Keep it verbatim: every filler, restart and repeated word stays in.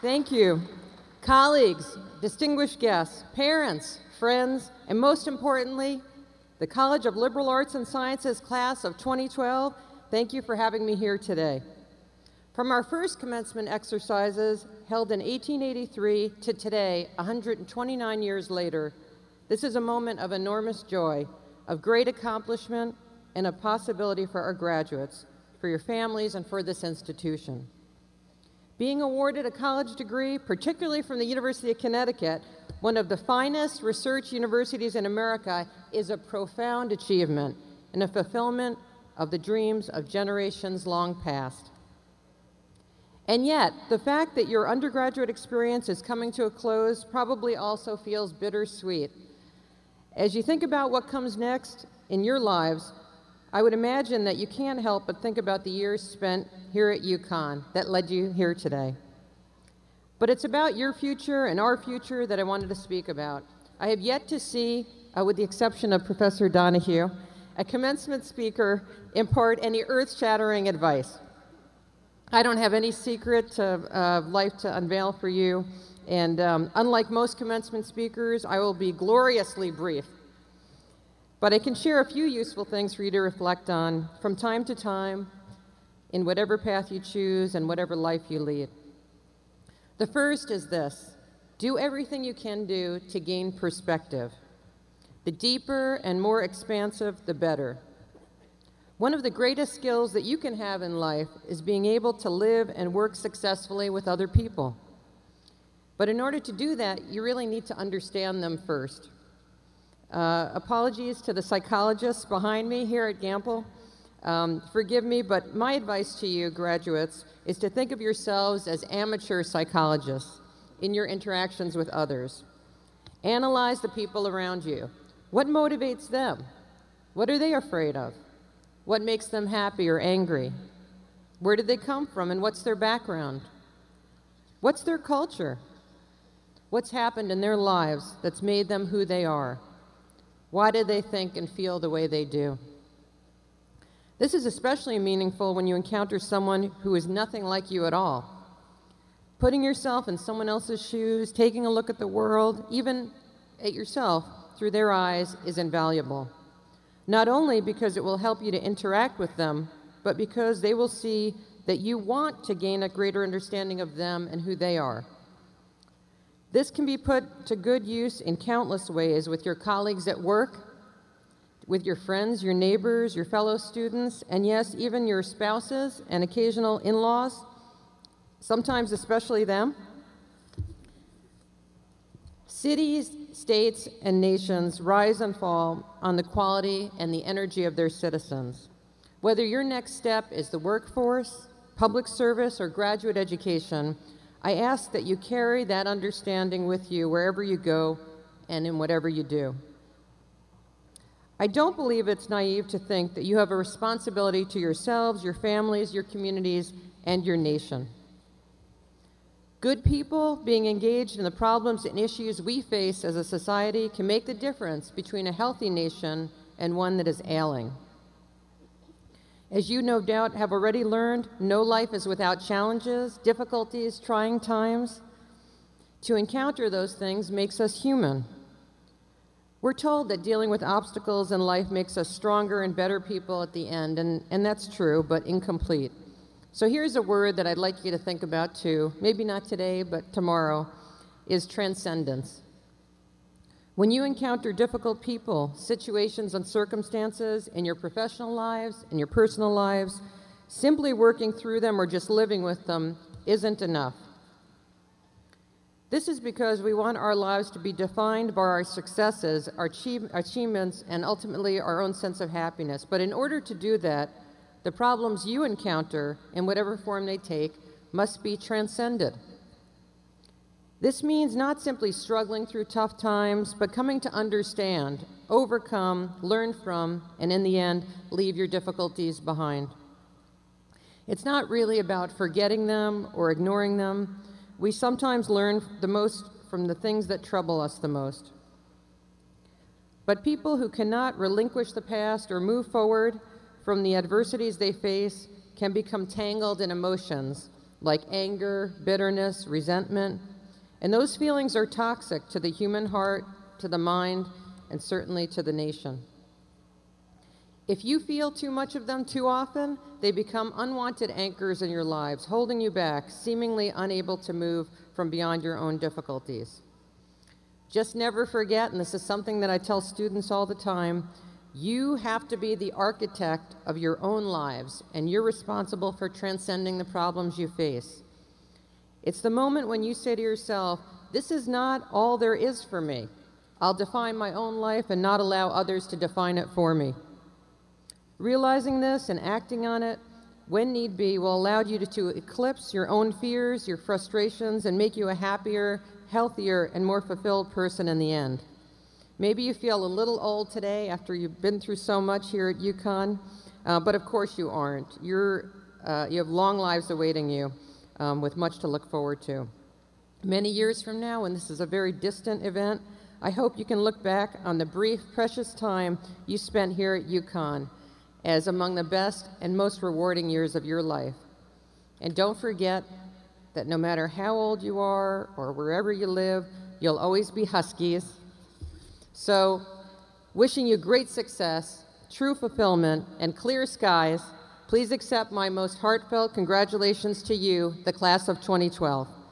Thank you. Colleagues, distinguished guests, parents, friends, and most importantly, the College of Liberal Arts and Sciences class of twenty twelve, thank you for having me here today. From our first commencement exercises held in eighteen eighty-three to today, one hundred twenty-nine years later, this is a moment of enormous joy, of great accomplishment, and a possibility for our graduates, for your families, and for this institution. Being awarded a college degree, particularly from the University of Connecticut, one of the finest research universities in America, is a profound achievement and a fulfillment of the dreams of generations long past. And yet, the fact that your undergraduate experience is coming to a close probably also feels bittersweet. As you think about what comes next in your lives, I would imagine that you can't help but think about the years spent here at UConn that led you here today. But it's about your future and our future that I wanted to speak about. I have yet to see, uh, with the exception of Professor Donahue, a commencement speaker impart any earth-shattering advice. I don't have any secret of uh, life to unveil for you, and um, unlike most commencement speakers, I will be gloriously brief. But I can share a few useful things for you to reflect on from time to time in whatever path you choose and whatever life you lead. The first is this: do everything you can do to gain perspective. The deeper and more expansive, the better. One of the greatest skills that you can have in life is being able to live and work successfully with other people. But in order to do that, you really need to understand them first. Uh, apologies to the psychologists behind me here at Gampel. Um, forgive me, but my advice to you, graduates, is to think of yourselves as amateur psychologists in your interactions with others. Analyze the people around you. What motivates them? What are they afraid of? What makes them happy or angry? Where did they come from and what's their background? What's their culture? What's happened in their lives that's made them who they are? Why do they think and feel the way they do? This is especially meaningful when you encounter someone who is nothing like you at all. Putting yourself in someone else's shoes, taking a look at the world, even at yourself, through their eyes is invaluable. Not only because it will help you to interact with them, but because they will see that you want to gain a greater understanding of them and who they are. This can be put to good use in countless ways with your colleagues at work, with your friends, your neighbors, your fellow students, and yes, even your spouses and occasional in-laws, sometimes especially them. Cities, states, and nations rise and fall on the quality and the energy of their citizens. Whether your next step is the workforce, public service, or graduate education, I ask that you carry that understanding with you wherever you go and in whatever you do. I don't believe it's naive to think that you have a responsibility to yourselves, your families, your communities, and your nation. Good people being engaged in the problems and issues we face as a society can make the difference between a healthy nation and one that is ailing. As you no doubt have already learned, no life is without challenges, difficulties, trying times. To encounter those things makes us human. We're told that dealing with obstacles in life makes us stronger and better people at the end, and, and that's true, but incomplete. So here's a word that I'd like you to think about too, maybe not today, but tomorrow, is transcendence. When you encounter difficult people, situations, and circumstances in your professional lives, in your personal lives, simply working through them or just living with them isn't enough. This is because we want our lives to be defined by our successes, our achieve achievements, and ultimately our own sense of happiness. But in order to do that, the problems you encounter, in whatever form they take, must be transcended. This means not simply struggling through tough times, but coming to understand, overcome, learn from, and in the end, leave your difficulties behind. It's not really about forgetting them or ignoring them. We sometimes learn the most from the things that trouble us the most. But people who cannot relinquish the past or move forward from the adversities they face can become tangled in emotions, like anger, bitterness, resentment. And those feelings are toxic to the human heart, to the mind, and certainly to the nation. If you feel too much of them too often, they become unwanted anchors in your lives, holding you back, seemingly unable to move from beyond your own difficulties. Just never forget, and this is something that I tell students all the time, you have to be the architect of your own lives, and you're responsible for transcending the problems you face. It's the moment when you say to yourself, this is not all there is for me. I'll define my own life and not allow others to define it for me. Realizing this and acting on it, when need be, will allow you to, to eclipse your own fears, your frustrations, and make you a happier, healthier, and more fulfilled person in the end. Maybe you feel a little old today after you've been through so much here at UConn, uh, but of course you aren't. You're, uh, you have long lives awaiting you um, with much to look forward to. Many years from now, and this is a very distant event, I hope you can look back on the brief, precious time you spent here at UConn as among the best and most rewarding years of your life. And don't forget that no matter how old you are or wherever you live, you'll always be Huskies. So, wishing you great success, true fulfillment, and clear skies, please accept my most heartfelt congratulations to you, the class of twenty twelve.